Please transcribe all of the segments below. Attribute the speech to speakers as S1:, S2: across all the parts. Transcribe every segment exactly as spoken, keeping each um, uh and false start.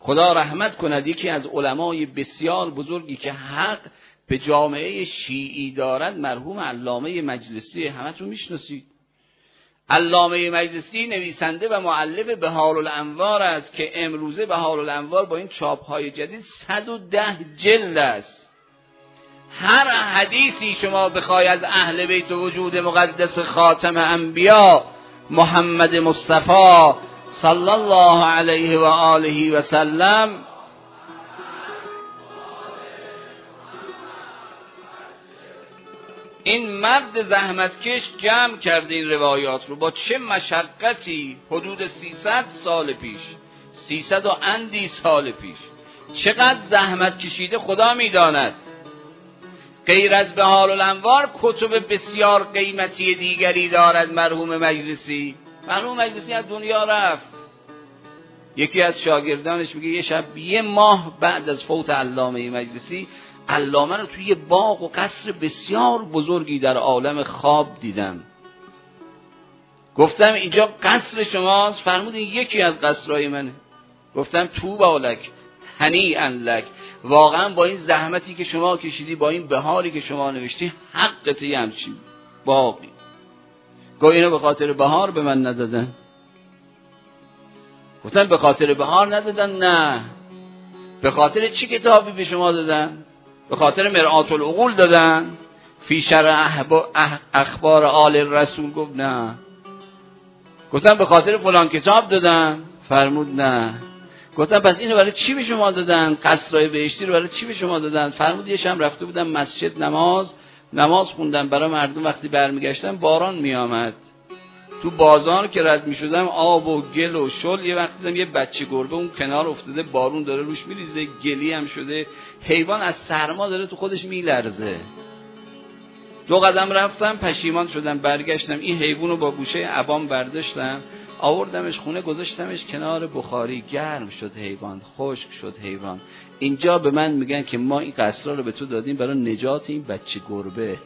S1: خدا رحمت کند یکی از علمای بسیار بزرگی که حق به جامعه شیعی دارد مرحوم علامه مجلسی، همتون میشناسید. علامه مجلسی نویسنده و مؤلف بهارالانوار است که امروزه بهارالانوار با این چاپ‌های جدید صد و ده جلد است. هر حدیثی شما بخوای از اهل بیت وجود مقدس خاتم انبیا محمد مصطفی صلی الله علیه و آله و سلم این مرد زحمتکش جمع کرده این روایات رو با چه مشقتی حدود سیصد سال پیش، سیصد و اندی سال پیش، چقدر زحمت کشیده خدا میداند. غیر از بهارالانوار کتب بسیار قیمتی دیگری دارد مرحوم مجلسی. مرحوم مجلسی از دنیا رفت. یکی از شاگردانش میگه یه شب یه ماه بعد از فوت علامه مجلسی علامه رو توی باغ و قصر بسیار بزرگی در عالم خواب دیدم. گفتم اینجا قصر شماست؟ فرمودین یکی از قصرهای منه. گفتم توبا لک هنیئا لک، واقعا با این زحمتی که شما کشیدی، با این بهاری که شما نوشتی، حقت یه همچین باقی. گویا اینو به خاطر بهار به من ندادن. گفتم به خاطر بهار ندادن؟ نه. به خاطر چی کتابی به شما دادن؟ به خاطر مرآت العقول دادن؟ فی شرح اخبار آل رسول؟ گفت نه. گفتم به خاطر فلان کتاب دادن؟ فرمود نه. گفتم پس اینو برای چی به شما دادن؟ قصرهای بهشتی رو برای چی به شما دادن؟ فرمود یه شب رفته بودم مسجد نماز نماز خوندم برای مردم، وقتی برمیگشتم باران میآمد. تو بازار که رد میشدم آب و گل و شل، یه وقتی دیدم یه بچه گربه اون کنار افتاده، بارون داره روش میریزه، گلی هم شده، حیوان از سرما داره تو خودش میلرزه. دو قدم رفتم پشیمان شدم، برگشتم این حیوان رو با گوشه عبام برداشتم آوردمش خونه، گذاشتمش کنار بخاری، گرم شد حیوان، خشک شد حیوان. اینجا به من میگن که ما این قصرها رو به تو دادیم برای نجات این بچه گربه.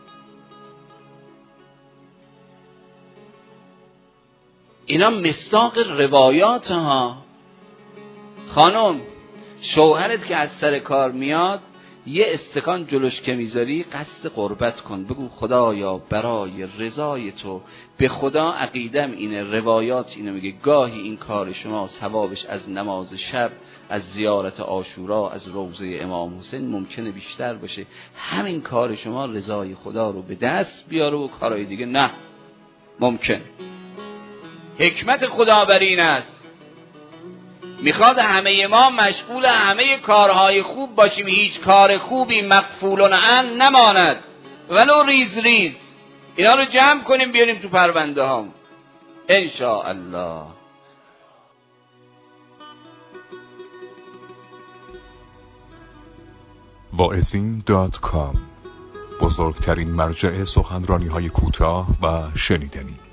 S1: اینا مصداق روایات ها. خانم شوهرت که از سر کار میاد یه استکان جلوش که میذاری قصد قربت کن، بگو خدایا برای رضای تو به خدا عقیدم اینه. روایات اینو میگه گاهی این کار شما ثوابش از نماز شب، از زیارت عاشورا، از روضه امام حسین ممکنه بیشتر باشه. همین کار شما رضای خدا رو به دست بیاره و کارهای دیگه نه ممکن. حکمت خدا بر این است میخواد همه ما مشغول همه کارهای خوب باشیم، هیچ کار خوبی مغفول عن نماند ولو ریز ریز. اینا رو جمع کنیم بیاریم تو پرونده ها انشاءالله.
S2: واعظین دات کام، بزرگترین مرجع سخنرانی های کوتاه و شنیدنی.